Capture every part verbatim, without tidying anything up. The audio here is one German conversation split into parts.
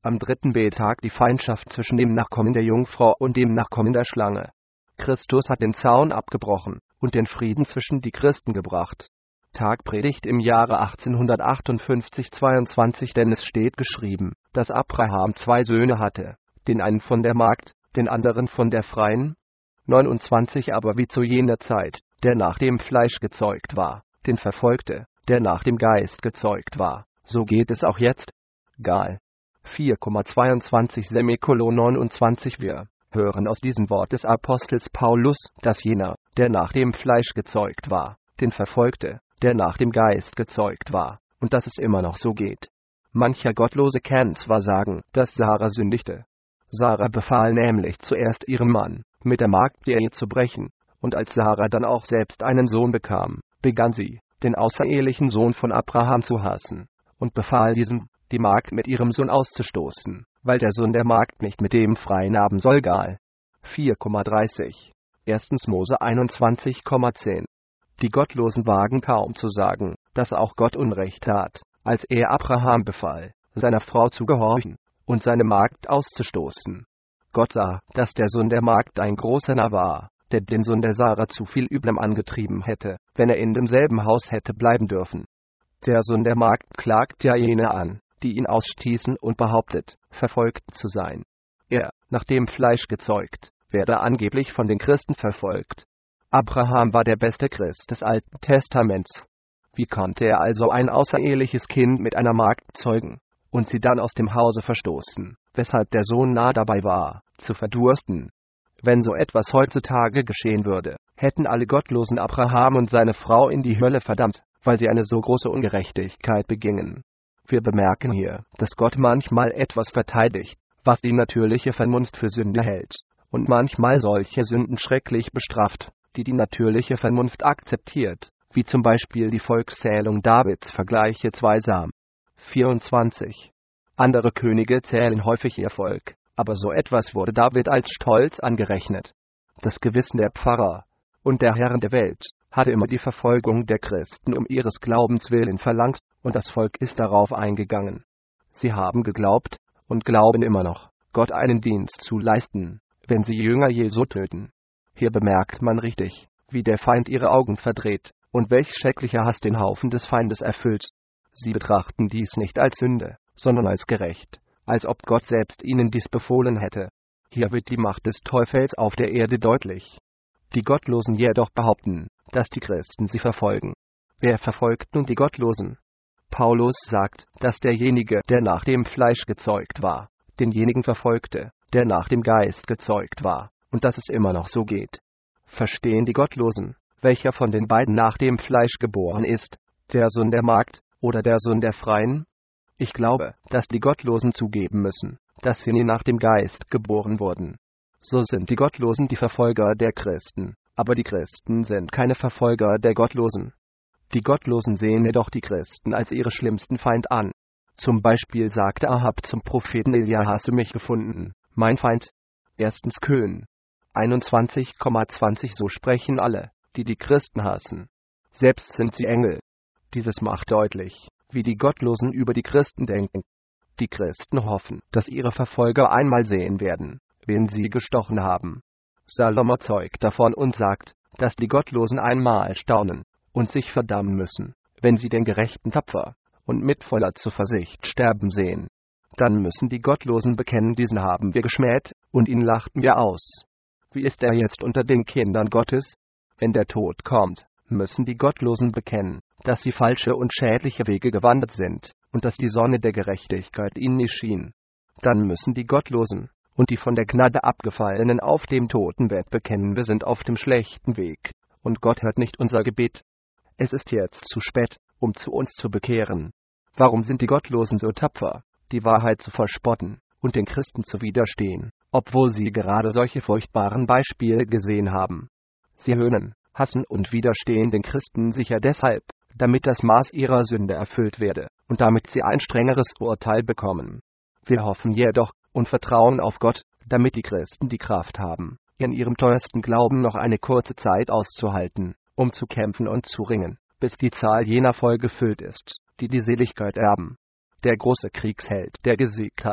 Am dritten Betag die Feindschaft zwischen dem Nachkommen der Jungfrau und dem Nachkommen der Schlange. Christus hat den Zaun abgebrochen und den Frieden zwischen die Christen gebracht. Tagpredigt im Jahre achtzehnhundertachtundfünfzig zweiundzwanzig. Denn es steht geschrieben, dass Abraham zwei Söhne hatte, den einen von der Magd, den anderen von der Freien. neunundzwanzig Aber wie zu jener Zeit, der nach dem Fleisch gezeugt war, den verfolgte, der nach dem Geist gezeugt war, so geht es auch jetzt. Gal. vier zweiundzwanzig Semikolon neunundzwanzig. Wir hören aus diesem Wort des Apostels Paulus, dass jener, der nach dem Fleisch gezeugt war, den verfolgte, der nach dem Geist gezeugt war, und dass es immer noch so geht. Mancher Gottlose kann zwar sagen, dass Sarah sündigte. Sarah befahl nämlich zuerst ihrem Mann, mit der Magd die Ehe zu brechen, und als Sarah dann auch selbst einen Sohn bekam, begann sie, den außerehelichen Sohn von Abraham zu hassen, und befahl diesem, die Magd mit ihrem Sohn auszustoßen, weil der Sohn der Magd nicht mit dem Freien haben soll. Gal. vier dreißig. erster Mose einundzwanzig zehn. Die Gottlosen wagen kaum zu sagen, dass auch Gott Unrecht tat, als er Abraham befahl, seiner Frau zu gehorchen und seine Magd auszustoßen. Gott sah, dass der Sohn der Magd ein großer Narr war, der den Sohn der Sarah zu viel Üblem angetrieben hätte, wenn er in demselben Haus hätte bleiben dürfen. Der Sohn der Magd klagt ja jene an, die ihn ausstießen und behauptet, verfolgt zu sein. Er, nach dem Fleisch gezeugt, werde angeblich von den Christen verfolgt. Abraham war der beste Christ des Alten Testaments. Wie konnte er also ein außereheliches Kind mit einer Magd zeugen und sie dann aus dem Hause verstoßen, weshalb der Sohn nah dabei war, zu verdursten? Wenn so etwas heutzutage geschehen würde, hätten alle Gottlosen Abraham und seine Frau in die Hölle verdammt, weil sie eine so große Ungerechtigkeit begingen. Wir bemerken hier, dass Gott manchmal etwas verteidigt, was die natürliche Vernunft für Sünde hält, und manchmal solche Sünden schrecklich bestraft, die die natürliche Vernunft akzeptiert, wie zum Beispiel die Volkszählung Davids, vergleiche zwei Sam. vierundzwanzig. Andere Könige zählen häufig ihr Volk, aber so etwas wurde David als Stolz angerechnet. Das Gewissen der Pfarrer und der Herren der Welt hatte immer die Verfolgung der Christen um ihres Glaubens willen verlangt, und das Volk ist darauf eingegangen. Sie haben geglaubt und glauben immer noch, Gott einen Dienst zu leisten, wenn sie Jünger Jesu töten. Hier bemerkt man richtig, wie der Feind ihre Augen verdreht, und welch schrecklicher Hass den Haufen des Feindes erfüllt. Sie betrachten dies nicht als Sünde, sondern als gerecht, als ob Gott selbst ihnen dies befohlen hätte. Hier wird die Macht des Teufels auf der Erde deutlich. Die Gottlosen jedoch behaupten, dass die Christen sie verfolgen. Wer verfolgt nun die Gottlosen? Paulus sagt, dass derjenige, der nach dem Fleisch gezeugt war, denjenigen verfolgte, der nach dem Geist gezeugt war, und dass es immer noch so geht. Verstehen die Gottlosen, welcher von den beiden nach dem Fleisch geboren ist, der Sohn der Magd oder der Sohn der Freien? Ich glaube, dass die Gottlosen zugeben müssen, dass sie nie nach dem Geist geboren wurden. So sind die Gottlosen die Verfolger der Christen, aber die Christen sind keine Verfolger der Gottlosen. Die Gottlosen sehen jedoch die Christen als ihre schlimmsten Feind an. Zum Beispiel sagte Ahab zum Propheten Elia: Hast du mich gefunden, mein Feind? Erstens Köln. einundzwanzig zwanzig So sprechen alle, die die Christen hassen. Selbst sind sie Engel. Dieses macht deutlich, wie die Gottlosen über die Christen denken. Die Christen hoffen, dass ihre Verfolger einmal sehen werden, wen sie gestochen haben. Salomo zeugt davon und sagt, dass die Gottlosen einmal staunen und sich verdammen müssen, wenn sie den Gerechten tapfer und mit voller Zuversicht sterben sehen. Dann müssen die Gottlosen bekennen: Diesen haben wir geschmäht, und ihn lachten wir aus. Wie ist er jetzt unter den Kindern Gottes? Wenn der Tod kommt, müssen die Gottlosen bekennen, dass sie falsche und schädliche Wege gewandert sind, und dass die Sonne der Gerechtigkeit ihnen nie schien. Dann müssen die Gottlosen und die von der Gnade abgefallenen auf dem Totenbett bekennen: Wir sind auf dem schlechten Weg, und Gott hört nicht unser Gebet. Es ist jetzt zu spät, um zu uns zu bekehren. Warum sind die Gottlosen so tapfer, die Wahrheit zu verspotten und den Christen zu widerstehen, obwohl sie gerade solche furchtbaren Beispiele gesehen haben? Sie höhnen, hassen und widerstehen den Christen sicher deshalb, damit das Maß ihrer Sünde erfüllt werde und damit sie ein strengeres Urteil bekommen. Wir hoffen jedoch und vertrauen auf Gott, damit die Christen die Kraft haben, in ihrem teuersten Glauben noch eine kurze Zeit auszuhalten, um zu kämpfen und zu ringen, bis die Zahl jener voll gefüllt ist, die die Seligkeit erben. Der große Kriegsheld, der gesiegt hat,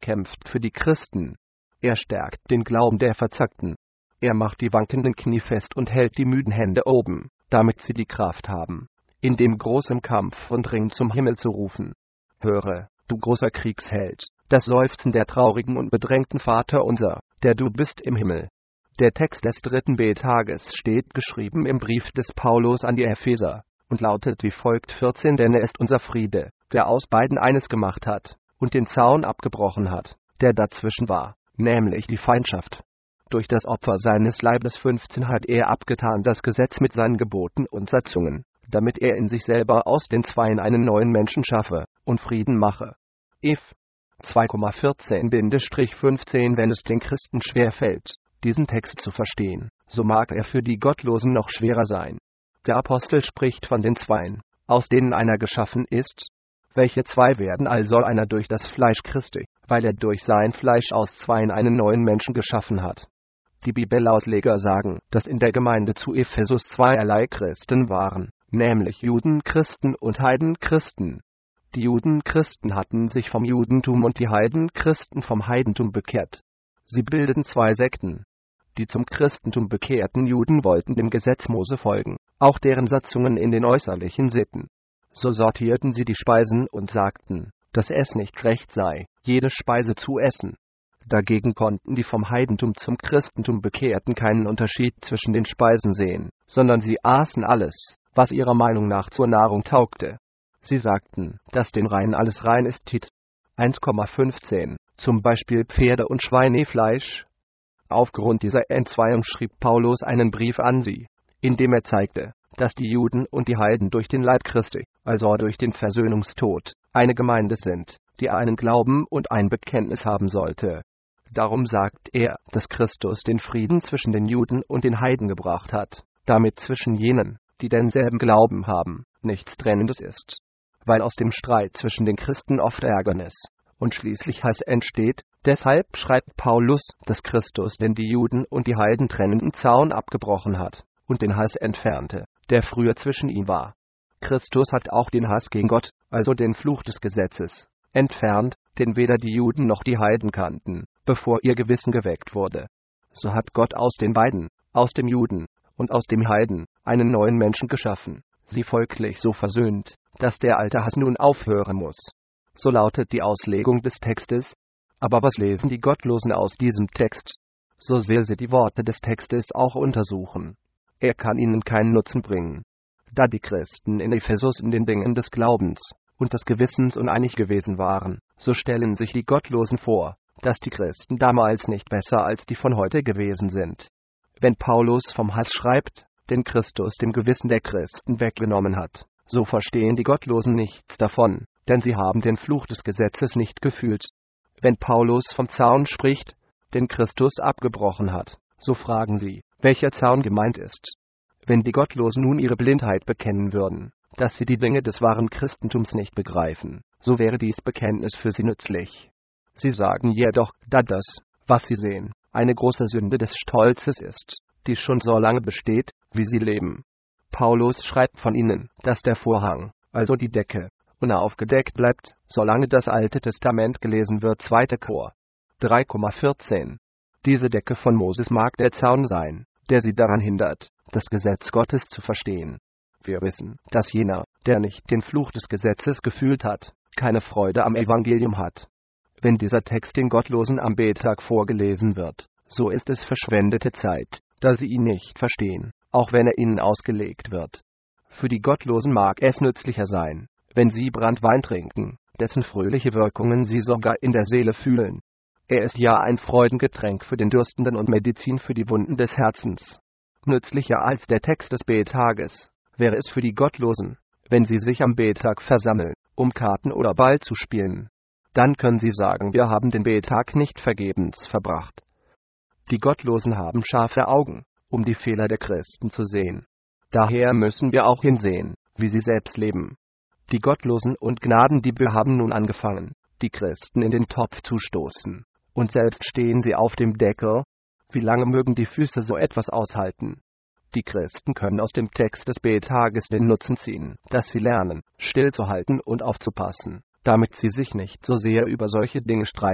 kämpft für die Christen. Er stärkt den Glauben der Verzagten. Er macht die wankenden Knie fest und hält die müden Hände oben, damit sie die Kraft haben, in dem großen Kampf und Ring zum Himmel zu rufen. Höre, du großer Kriegsheld, das Seufzen der traurigen und bedrängten Vaterunser, der du bist im Himmel. Der Text des dritten B-Tages steht geschrieben im Brief des Paulus an die Epheser und lautet wie folgt: vierzehn Denn er ist unser Friede, der aus beiden eines gemacht hat und den Zaun abgebrochen hat, der dazwischen war, nämlich die Feindschaft. Durch das Opfer seines Leibes fünfzehn hat er abgetan das Gesetz mit seinen Geboten und Satzungen, damit er in sich selber aus den Zweien einen neuen Menschen schaffe und Frieden mache. Eph zwei vierzehn fünfzehn Wenn es den Christen schwerfällt, diesen Text zu verstehen, so mag er für die Gottlosen noch schwerer sein. Der Apostel spricht von den Zweien, aus denen einer geschaffen ist. Welche zwei werden also einer durch das Fleisch Christi, weil er durch sein Fleisch aus Zweien einen neuen Menschen geschaffen hat. Die Bibelausleger sagen, dass in der Gemeinde zu Ephesus zweierlei Christen waren, nämlich Judenchristen und Heidenchristen. Die Judenchristen hatten sich vom Judentum und die Heidenchristen vom Heidentum bekehrt. Sie bildeten zwei Sekten. Die zum Christentum bekehrten Juden wollten dem Gesetz Mose folgen, auch deren Satzungen in den äußerlichen Sitten. So sortierten sie die Speisen und sagten, dass es nicht recht sei, jede Speise zu essen. Dagegen konnten die vom Heidentum zum Christentum Bekehrten keinen Unterschied zwischen den Speisen sehen, sondern sie aßen alles, was ihrer Meinung nach zur Nahrung taugte. Sie sagten, dass den Reinen alles rein ist. Tit eins fünfzehn, zum Beispiel Pferde- und Schweinefleisch. Aufgrund dieser Entzweiung schrieb Paulus einen Brief an sie, in dem er zeigte, dass die Juden und die Heiden durch den Leib Christi, also durch den Versöhnungstod, eine Gemeinde sind, die einen Glauben und ein Bekenntnis haben sollte. Darum sagt er, dass Christus den Frieden zwischen den Juden und den Heiden gebracht hat, damit zwischen jenen, die denselben Glauben haben, nichts Trennendes ist. Weil aus dem Streit zwischen den Christen oft Ärgernis und schließlich Hass entsteht, deshalb schreibt Paulus, dass Christus den die Juden und die Heiden trennenden Zaun abgebrochen hat und den Hass entfernte, der früher zwischen ihnen war. Christus hat auch den Hass gegen Gott, also den Fluch des Gesetzes, entfernt, den weder die Juden noch die Heiden kannten, bevor ihr Gewissen geweckt wurde. So hat Gott aus den beiden, aus dem Juden und aus dem Heiden, einen neuen Menschen geschaffen, sie folglich so versöhnt, dass der alte Hass nun aufhören muss. So lautet die Auslegung des Textes. Aber was lesen die Gottlosen aus diesem Text? So sehr sie die Worte des Textes auch untersuchen, er kann ihnen keinen Nutzen bringen. Da die Christen in Ephesus in den Dingen des Glaubens und des Gewissens uneinig gewesen waren, so stellen sich die Gottlosen vor, dass die Christen damals nicht besser als die von heute gewesen sind. Wenn Paulus vom Hass schreibt, den Christus dem Gewissen der Christen weggenommen hat, so verstehen die Gottlosen nichts davon, denn sie haben den Fluch des Gesetzes nicht gefühlt. Wenn Paulus vom Zaun spricht, den Christus abgebrochen hat, so fragen sie, welcher Zaun gemeint ist. Wenn die Gottlosen nun ihre Blindheit bekennen würden, dass sie die Dinge des wahren Christentums nicht begreifen, so wäre dies Bekenntnis für sie nützlich. Sie sagen jedoch, da das, was sie sehen, eine große Sünde des Stolzes ist, die schon so lange besteht, wie sie leben. Paulus schreibt von ihnen, dass der Vorhang, also die Decke, unaufgedeckt bleibt, solange das Alte Testament gelesen wird. zweiter Chor drei vierzehn. Diese Decke von Moses mag der Zaun sein, der sie daran hindert, das Gesetz Gottes zu verstehen. Wir wissen, dass jener, der nicht den Fluch des Gesetzes gefühlt hat, keine Freude am Evangelium hat. Wenn dieser Text den Gottlosen am Betag vorgelesen wird, so ist es verschwendete Zeit, da sie ihn nicht verstehen, auch wenn er ihnen ausgelegt wird. Für die Gottlosen mag es nützlicher sein, wenn sie Branntwein trinken, dessen fröhliche Wirkungen sie sogar in der Seele fühlen. Er ist ja ein Freudengetränk für den Dürstenden und Medizin für die Wunden des Herzens. Nützlicher als der Text des Betages wäre es für die Gottlosen, wenn sie sich am Betag versammeln, um Karten oder Ball zu spielen. Dann können sie sagen, wir haben den Betag nicht vergebens verbracht. Die Gottlosen haben scharfe Augen, um die Fehler der Christen zu sehen. Daher müssen wir auch hinsehen, wie sie selbst leben. Die Gottlosen und Gnadendiebe haben nun angefangen, die Christen in den Topf zu stoßen. Und selbst stehen sie auf dem Deckel. Wie lange mögen die Füße so etwas aushalten? Die Christen können aus dem Text des Betages den Nutzen ziehen, dass sie lernen, stillzuhalten und aufzupassen, damit sie sich nicht so sehr über solche Dinge streiten,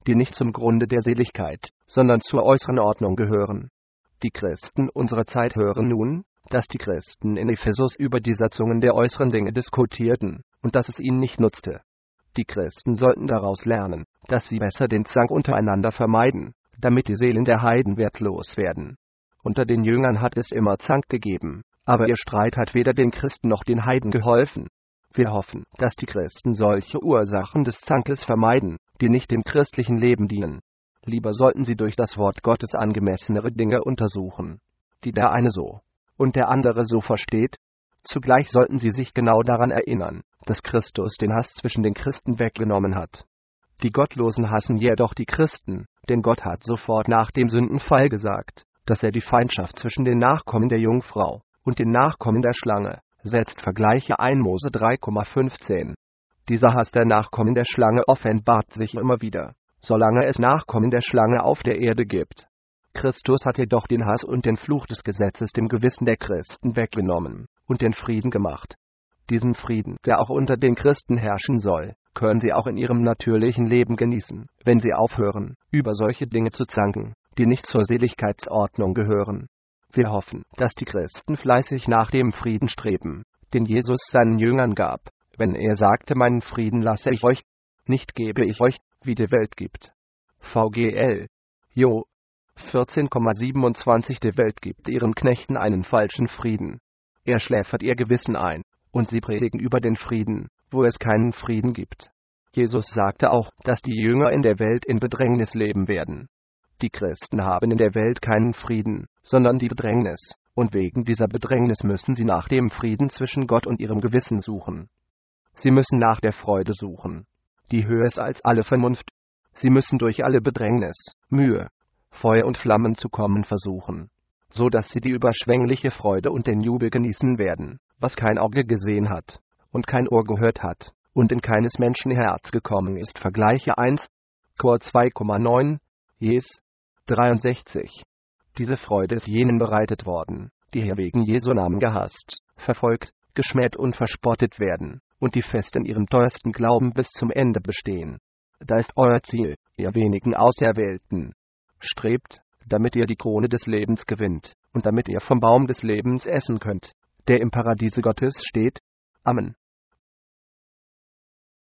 die nicht zum Grunde der Seligkeit, sondern zur äußeren Ordnung gehören. Die Christen unserer Zeit hören nun, dass die Christen in Ephesus über die Satzungen der äußeren Dinge diskutierten, und dass es ihnen nicht nutzte. Die Christen sollten daraus lernen, dass sie besser den Zank untereinander vermeiden, damit die Seelen der Heiden wertlos werden. Unter den Jüngern hat es immer Zank gegeben, aber ihr Streit hat weder den Christen noch den Heiden geholfen. Wir hoffen, dass die Christen solche Ursachen des Zankes vermeiden, die nicht dem christlichen Leben dienen. Lieber sollten sie durch das Wort Gottes angemessenere Dinge untersuchen, die der eine so und der andere so versteht. Zugleich sollten sie sich genau daran erinnern, dass Christus den Hass zwischen den Christen weggenommen hat. Die Gottlosen hassen jedoch die Christen, denn Gott hat sofort nach dem Sündenfall gesagt, dass er die Feindschaft zwischen den Nachkommen der Jungfrau und den Nachkommen der Schlange setzt. Vergleiche eins Mose drei fünfzehn. Dieser Hass der Nachkommen der Schlange offenbart sich immer wieder, solange es Nachkommen der Schlange auf der Erde gibt. Christus hat jedoch den Hass und den Fluch des Gesetzes dem Gewissen der Christen weggenommen und den Frieden gemacht. Diesen Frieden, der auch unter den Christen herrschen soll, können sie auch in ihrem natürlichen Leben genießen, wenn sie aufhören, über solche Dinge zu zanken, die nicht zur Seligkeitsordnung gehören. Wir hoffen, dass die Christen fleißig nach dem Frieden streben, den Jesus seinen Jüngern gab, wenn er sagte: Meinen Frieden lasse ich euch, nicht gebe ich euch, wie die Welt gibt. V G L. Jo. vierzehn siebenundzwanzig Die Welt gibt ihren Knechten einen falschen Frieden. Er schläfert ihr Gewissen ein, und sie predigen über den Frieden, wo es keinen Frieden gibt. Jesus sagte auch, dass die Jünger in der Welt in Bedrängnis leben werden. Die Christen haben in der Welt keinen Frieden, sondern die Bedrängnis, und wegen dieser Bedrängnis müssen sie nach dem Frieden zwischen Gott und ihrem Gewissen suchen. Sie müssen nach der Freude suchen, die höher ist als alle Vernunft. Sie müssen durch alle Bedrängnis, Mühe, Feuer und Flammen zu kommen versuchen, so dass sie die überschwängliche Freude und den Jubel genießen werden, was kein Auge gesehen hat und kein Ohr gehört hat und in keines Menschen Herz gekommen ist. Vergleiche eins Chor zwei neun, Jes. dreiundsechzig. Diese Freude ist jenen bereitet worden, die hier wegen Jesu Namen gehasst, verfolgt, geschmäht und verspottet werden, und die fest in ihrem teuersten Glauben bis zum Ende bestehen. Da ist euer Ziel, ihr wenigen Auserwählten. Strebt, damit ihr die Krone des Lebens gewinnt, und damit ihr vom Baum des Lebens essen könnt, der im Paradiese Gottes steht. Amen.